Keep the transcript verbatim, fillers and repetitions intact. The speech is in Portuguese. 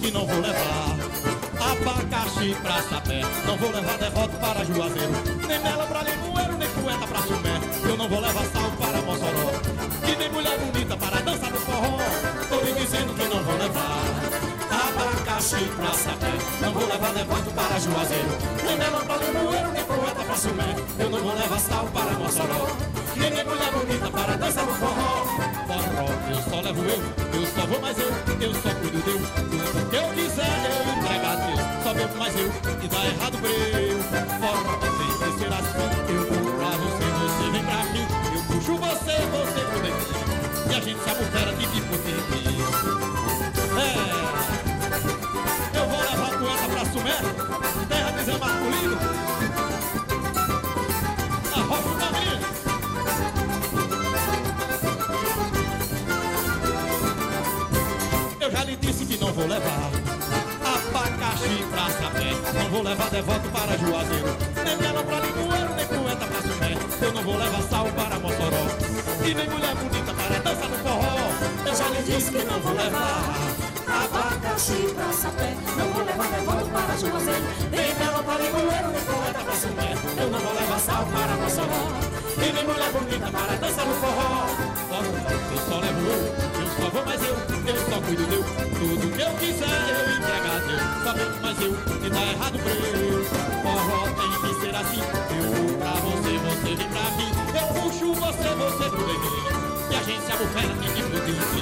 que não vou levar abacaxi pra sapé, não vou levar devoto para Juazeiro, nem mela pra Limoeiro, nem poeta pra Sumé. Eu não vou levar sal para Mossoró, e nem mulher bonita para dançar no forró. Tô lhe dizendo que não vou levar abacaxi pra sapé, não vou levar devoto para Juazeiro, nem mela pra Limoeiro, nem poeta pra Sumé. Eu não vou levar sal para Mossoró, e nem mulher bonita para dançar no forró. Forró, eu só levo eu, eu só vou mais eu, eu só cuido de eu. Tudo que eu quiser eu entrego a Deus, só bebo mais eu, e dá errado breu. Forró tem que ser assim, eu vou pra você, você vem pra mim. Eu puxo você, você por dentro, e a gente se abufera de tipo de. É, eu vou levar a poeta pra Sumé, terra de Zé Marcolino, a rocha da minha. Eu já lhe disse que não vou levar abacaxi pra sapé, não vou levar devoto para Juazeiro, nem mela pra Limoeiro, nem poeta pra Sumé. Eu não vou levar sal para Mossoró, e nem mulher bonita para dançar no forró. Eu já lhe disse que não vou levar abacaxi pra sapé, não vou levar devoto para Juazeiro, nem mela pra Limoeiro, nem poeta pra Sumé. Eu não vou levar sal para Mossoró, e nem mulher bonita para dançar no forró. Eu só levo eu, eu só vou mais eu, eu só cuido de eu. Tudo que eu quiser eu entrego a Deus, só bebo mais eu, e dá errado breu. Forró tem que ser assim, eu vou pra você, você vem pra mim. Eu puxo você, você pro bebê, e a gente se abufera de que